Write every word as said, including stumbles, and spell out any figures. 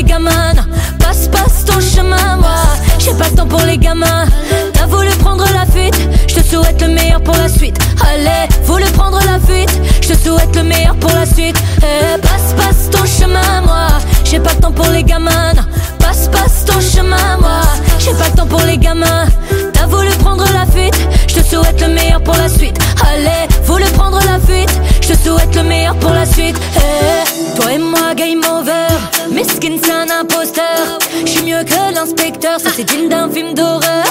les gamins. Passe, passe ton chemin, moi j'ai pas le temps pour les gamins. T'as voulu prendre la fuite, je te souhaite le meilleur pour la suite. Allez, voulu prendre la fuite, je te souhaite le meilleur pour la suite. Eh, passe, passe ton chemin, moi j'ai pas le temps pour les gamins. Passe, passe ton chemin, moi j'ai pas le temps pour les gamins. T'as voulu prendre la fuite, je te souhaite le meilleur pour la suite. Allez, voulu prendre la fuite, je te souhaite le meilleur pour la suite. Eh, toi et moi game over, Miskin c'est un imposteur. J'suis mieux que l'inspecteur, ça c'est digne d'un film d'horreur.